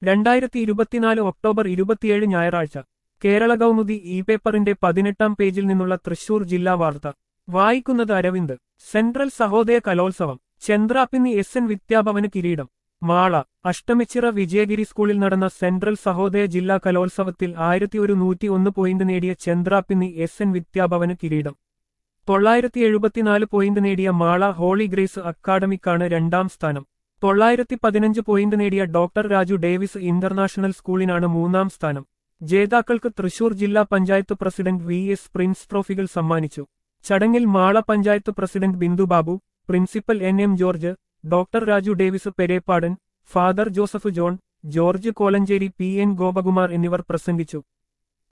2024 October 27 ഞായറാഴ്ച Kerala Kaumudi E പേപ്പറിന്റെ 18-ാം പേജിൽ നിന്നുള്ള തൃശൂർ ജില്ലാ വാർത്ത വായിക്കുന്നത് അരവിന്ദ്. സെൻട്രൽ സഹോദയ കലോത്സവം ചന്ദ്രാപ്പിന്നി എസ് എൻ വിദ്യാഭവന് കിരീടം. മാള അഷ്ടമിച്ചിറ വിജയഗിരി സ്കൂളിൽ നടന്ന സെൻട്രൽ സഹോദയ ജില്ലാ കലോത്സവത്തിൽ 1101 പോയിന്റ് നേടിയ ചന്ദ്രാപ്പിന്നി എസ് എൻ വിദ്യാഭവന് കിരീടം. 974 പോയിന്റ് നേടിയ മാള ഹോളി ഗ്രേസ് അക്കാഡമിക്കാണ് രണ്ടാം സ്ഥാനം. 915 പോയിന്റ് നേടിയ ഡോക്ടർ രാജു ഡേവിസ് ഇന്റർനാഷണൽ സ്കൂളിനാണ് മൂന്നാം സ്ഥാനം. ജേതാക്കൾക്ക് തൃശൂർ ജില്ലാ panchayat president V S Prince ട്രോഫികൾ സമ്മാനിച്ചു. ചടങ്ങിൽ Mala panchayat president Bindu Babu, principal N M George, doctor Raju Davis Perepadan, father Joseph John, George Kolenchery, P N Gopakumar എന്നിവർ പ്രസംഗിച്ചു.